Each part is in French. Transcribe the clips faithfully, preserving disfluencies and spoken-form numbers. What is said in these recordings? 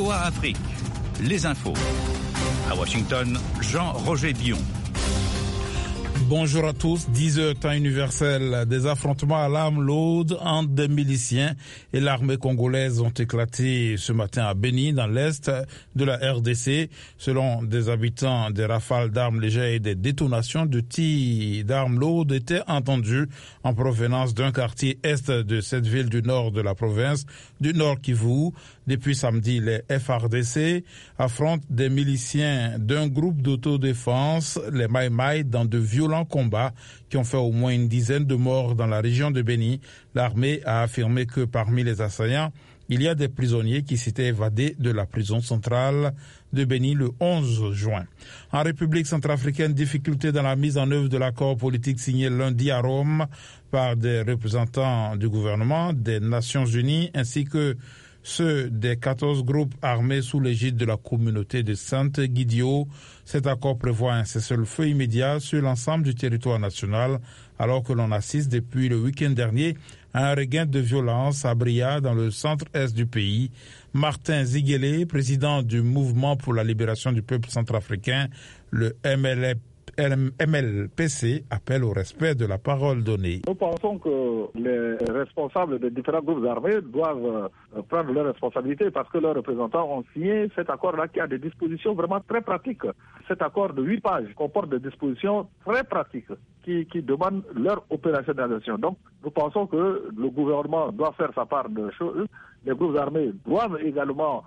V O A Afrique, les infos. À Washington, Jean-Roger Billon. Bonjour à tous, dix heures temps universel. Des affrontements à l'arme lourde entre des miliciens et l'armée congolaise ont éclaté ce matin à Beni, dans l'est de la R D C. Selon des habitants, des rafales d'armes légères et des détonations de tirs d'armes lourdes étaient entendues en provenance d'un quartier est de cette ville du nord de la province du Nord Kivu. Depuis samedi, les F R D C affrontent des miliciens d'un groupe d'autodéfense, les Mai Mai, dans de violents combats qui ont fait au moins une dizaine de morts dans la région de Beni. L'armée a affirmé que parmi les assaillants, il y a des prisonniers qui s'étaient évadés de la prison centrale de Beni le onze juin. En République centrafricaine, difficulté dans la mise en œuvre de l'accord politique signé lundi à Rome par des représentants du gouvernement, des Nations Unies ainsi que ceux des quatorze groupes armés sous l'égide de la communauté de Sainte-Guidio. Cet accord prévoit un cessez-le-feu immédiat sur l'ensemble du territoire national, alors que l'on assiste depuis le week-end dernier à un regain de violence à Bria, dans le centre-est du pays. Martin Ziguele, président du Mouvement pour la libération du peuple centrafricain, le M L P C, appelle au respect de la parole donnée. Nous pensons que les responsables des différents groupes armés doivent prendre leurs responsabilités parce que leurs représentants ont signé cet accord-là qui a des dispositions vraiment très pratiques. Cet accord de huit pages comporte des dispositions très pratiques qui, qui demandent leur opérationnalisation. Donc, nous pensons que le gouvernement doit faire sa part de choses. Les groupes armés doivent également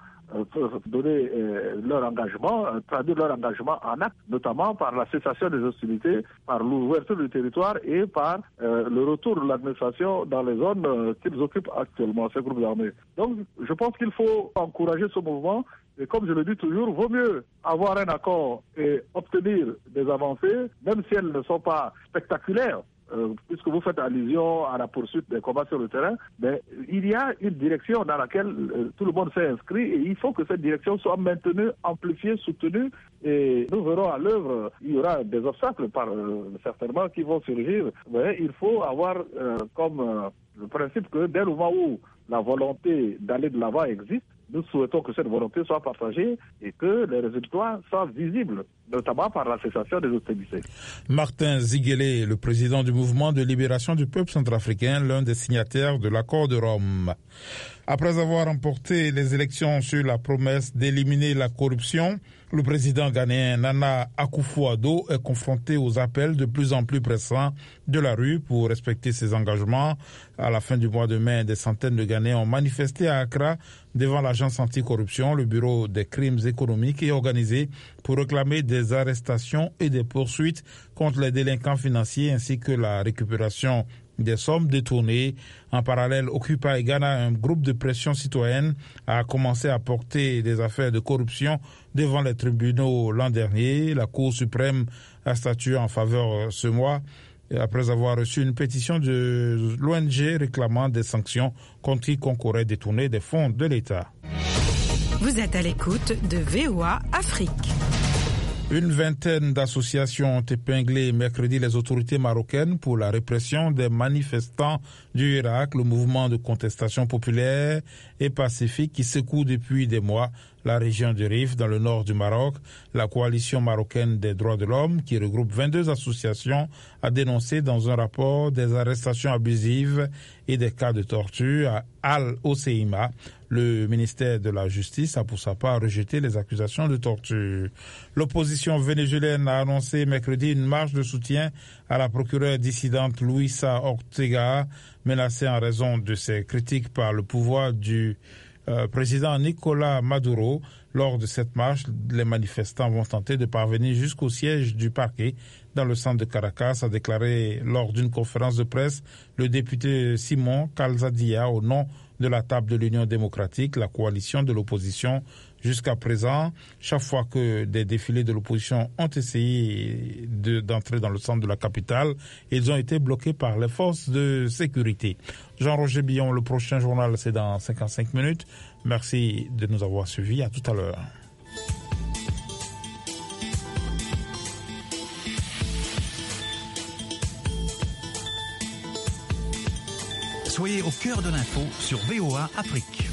donner euh, leur engagement, euh, traduire leur engagement en actes, notamment par la cessation des hostilités, par l'ouverture du territoire et par euh, le retour de l'administration dans les zones euh, qu'ils occupent actuellement, ces groupes armés. Donc, je pense qu'il faut encourager ce mouvement. Et comme je le dis toujours, vaut mieux avoir un accord et obtenir des avancées, même si elles ne sont pas spectaculaires. Euh, puisque vous faites allusion à la poursuite des combats sur le terrain, mais il y a une direction dans laquelle euh, tout le monde s'est inscrit et il faut que cette direction soit maintenue, amplifiée, soutenue et nous verrons à l'œuvre, il y aura des obstacles par, euh, certainement qui vont surgir, mais il faut avoir euh, comme euh, le principe que dès le moment où la volonté d'aller de l'avant existe, nous souhaitons que cette volonté soit partagée et que les résultats soient visibles, notamment par la cessation des hostilités. Martin Ziguele, le président du mouvement de libération du peuple centrafricain, l'un des signataires de l'accord de Rome. Après avoir remporté les élections sur la promesse d'éliminer la corruption, le président ghanéen Nana Akufo-Addo est confronté aux appels de plus en plus pressants de la rue pour respecter ses engagements. À la fin du mois de mai, des centaines de Ghanéens ont manifesté à Accra devant l'agence anticorruption, le bureau des crimes économiques et organisés, pour réclamer des arrestations et des poursuites contre les délinquants financiers ainsi que la récupération des sommes détournées. En parallèle, Occupy Ghana, un groupe de pression citoyenne, a commencé à porter des affaires de corruption devant les tribunaux l'an dernier. La Cour suprême a statué en faveur ce mois, après avoir reçu une pétition de l'O N G réclamant des sanctions contre quiconque aurait détourné des fonds de l'État. Vous êtes à l'écoute de V O A Afrique. Une vingtaine d'associations ont épinglé mercredi les autorités marocaines pour la répression des manifestants du Irak, le mouvement de contestation populaire et pacifique qui secoue depuis des mois la région du Rif dans le nord du Maroc. La coalition marocaine des droits de l'homme, qui regroupe vingt-deux associations, a dénoncé dans un rapport des arrestations abusives et des cas de torture à Al-Hoceima. Le ministère de la Justice a pour sa part rejeté les accusations de torture. L'opposition vénézuélienne a annoncé mercredi une marche de soutien à la procureure dissidente Luisa Ortega, menacée en raison de ses critiques par le pouvoir du euh, président Nicolás Maduro. Lors de cette marche, les manifestants vont tenter de parvenir jusqu'au siège du parquet dans le centre de Caracas, a déclaré lors d'une conférence de presse le député Simon Calzadia au nom de la table de l'Union démocratique, la coalition de l'opposition. Jusqu'à présent, chaque fois que des défilés de l'opposition ont essayé de, d'entrer dans le centre de la capitale, ils ont été bloqués par les forces de sécurité. Jean-Roger Billon, le prochain journal, c'est dans cinquante-cinq minutes. Merci de nous avoir suivis. À tout à l'heure. Soyez au cœur de l'info sur V O A Afrique.